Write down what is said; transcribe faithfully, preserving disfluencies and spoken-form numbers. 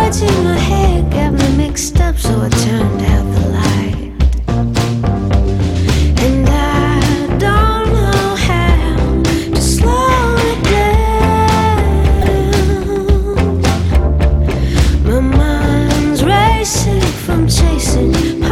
words in my head got me mixed up, so I turned out the light. And I don't know how to slow it down. My mind's racing from chasing